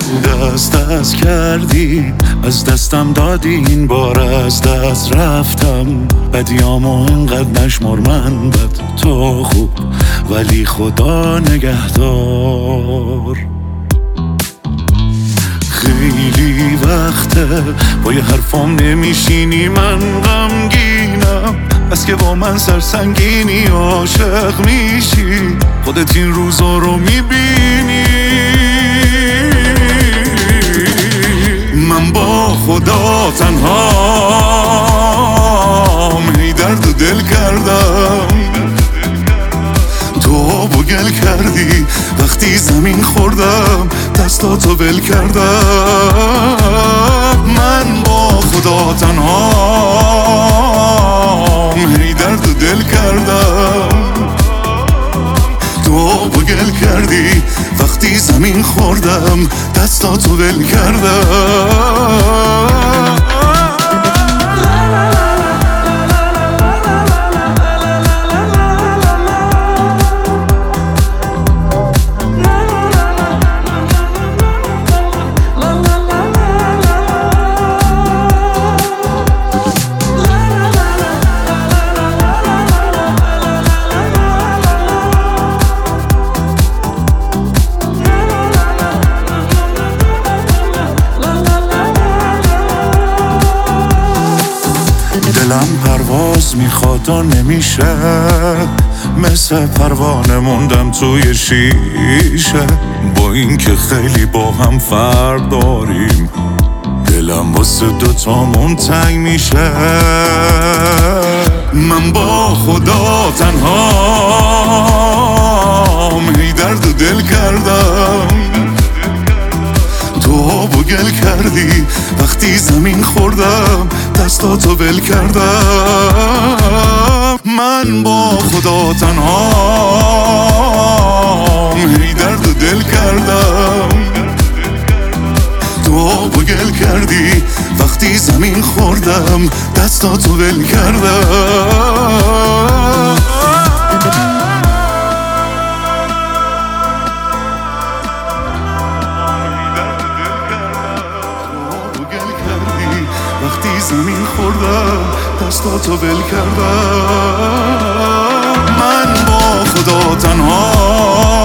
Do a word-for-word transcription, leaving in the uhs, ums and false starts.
دست دست کردی، از دستم دادی، این بار از دست رفتم. بدیامو انقدر نشمر، من بد تو خوب، ولی خدا نگهدار. خیلی وقته با یه حرفام نمیشینی، من غمگینم، بس که با من سرسنگینی، عاشق میشی، خودت این روزا رو میبینی. من با خدا تنهام، هی درد و دل کردم، تو بگل کردی وقتی زمین خوردم، دستاتو ول کردم. من با خدا تنهام، هی درد و دل کردم، تو بگل کردی وقتی زمین خوردم، دستاتو ول کردم. دلم پرواز میخواد و نمیشه، مثل پروانه موندم توی شیشه. با این که خیلی با هم فرق داریم، دلم واسه دوتامون تنگ میشه. من با خدا تنهام، هی درد و دل کردم، تو بگل کردی وقتی زمین خوردم، دستاتو ول کردم. من با خدا تنهام، هی درد و دل کردم، تو بگل کردی وقتی زمین خوردم، دستاتو ول کردم. وقتی زمین خوردم، دستاتو ول کردم. من با خدا تنها